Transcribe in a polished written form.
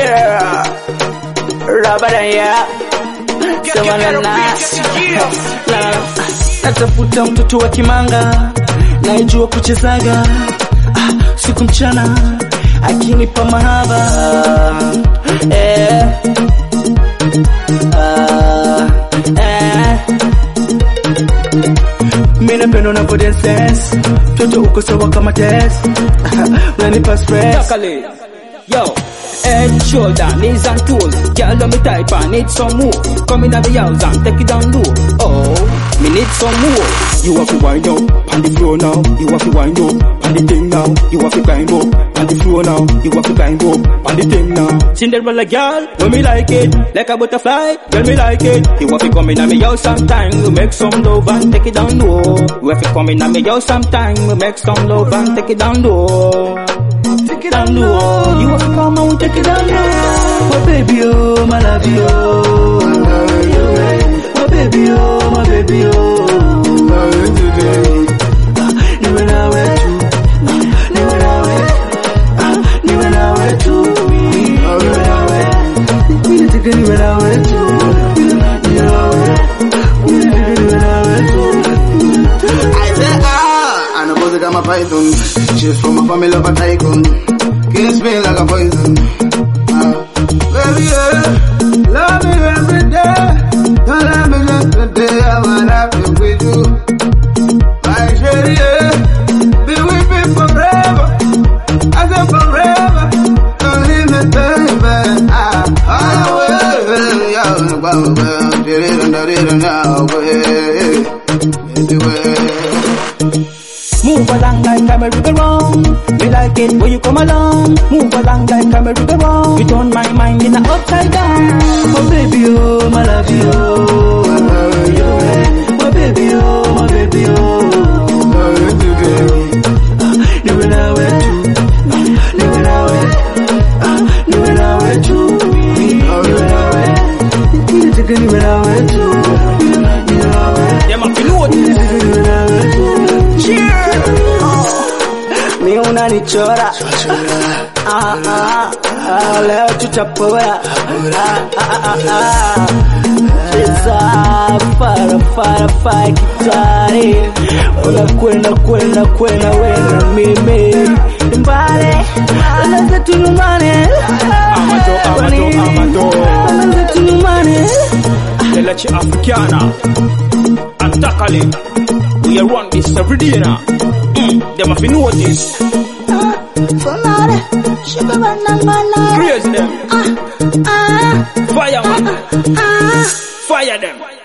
Yeah. Rabaraya. Natafuta mtoto wa kimanga, naijua kuchezaga siku mchana, akinipa mahaba Mina pendo na dance, toto uko sawa kama test, unanipa stress. Yo, head, shoulder, knees and toes. Girl, let me type, I need some more. Come in at the house and take it down low. Oh, me need some more. You have to wind up on the floor now. You have to wind up on the thing now. You have to climb up on the floor now. You have to climb up on the thing now. Cinderella girl, when me like it, like a butterfly, girl me like it. You have to come in at me house sometime. We make some love and take it down low. You have to come in at me house sometime. We make some love and take it down low. Take it down low. You have to come and take it down low. My baby, oh, my love you, oh. My baby, oh, my baby, oh. Niwe nawe tu, niwe nawe, niwe nawe tu, niwe nawe, niwe nawe tu, niwe nawe tu. I say I know both got my python. She's from a family of a tycoon. Kiss me like a poison. Baby, yeah, love me every day. Don't let me just today. I wanna be with you. My shady, yeah, be with me forever. I said forever. Don't leave me, baby. Move along like a merry-go-round. Me like it when you come along. Move along like a merry-go-round. You turn my mind in a upside down. My baby, oh, my love you, oh. My baby, oh, my baby, oh. Niwe nawe tu, niwe nawe, niwe nawe tu, niwe nawe, niwe nawe tu, niwe nawe. Them up in notice. Mi unanichora, leo tutapora, fara kitari, unakwenda wena mimi mbale, unaanza tunumane, Amato. unaanza tunumane. Lelachi Africana. Atakale. We are run this every day now. Them up in notice. Praise them. Fire man. Fire them.